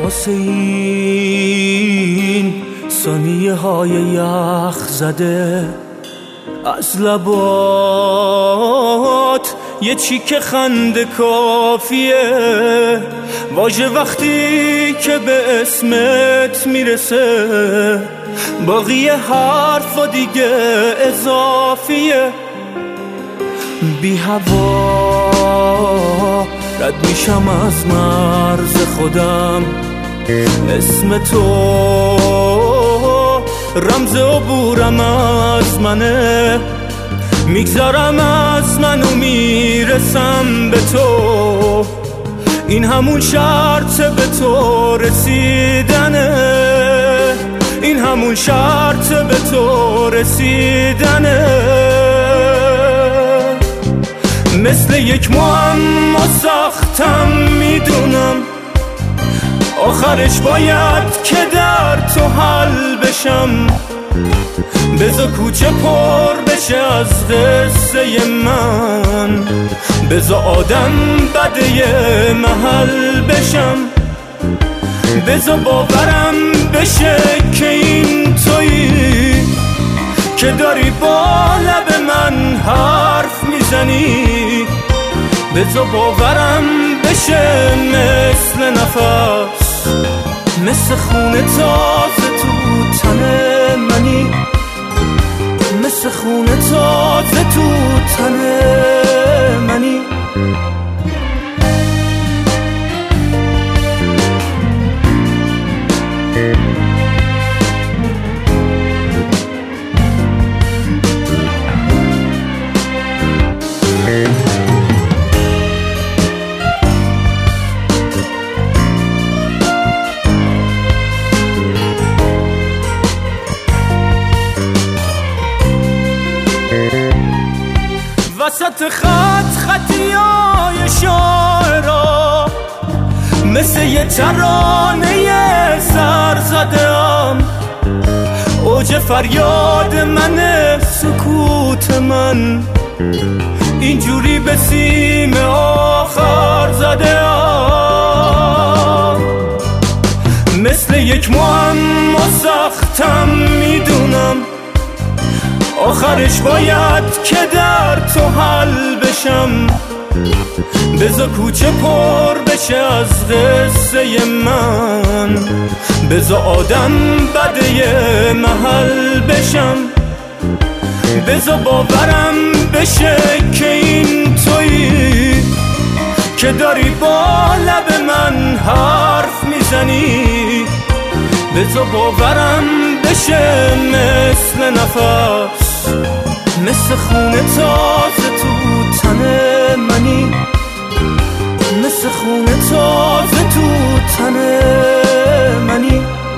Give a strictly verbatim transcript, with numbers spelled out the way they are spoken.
واسه این ثانیه های یخ زده از لبات یه چیک خنده کافیه، واژه وقتی که به اسمت میرسه باقی حرفا دیگه اضافیه. بی هوا رد میشم از مرز خودم، اسم تو رمز عبورم از منه، میگذرم از من و میرسم به تو، این همون شرط به تو رسیدنه، این همون شرط به تو رسیدنه. مثل یک معما سختم میدونم، آخرش باید که در تو حل بشم، بذار کوچه پر بشه از قصه من، بذار آدم بده محل بشم، بذار باورم بشه که این تویی که داری با لب من حرف میزنی، بذار باورم بشه مثل نفس، مثل خون تازه تو تن منی، مثل خون تازه تو تن منی. وسط خط خطیای شاعرا مثل یه ترانه سر زدم، اوج فریاد من سکوت من اینجوری به سیم آخر زدم، مثل یک معما سختم میدونم، آخرش باید که در تو حل بشم، بذار کوچه پر بشه از قصه من، بذار آدم بده محل بشم، بذار باورم بشه که این تویی که داری با لب من حرف میزنی، بذار باورم بشه مثل نفس، مثل خون تازه تو تن منی، مثل خون تازه تو تن منی.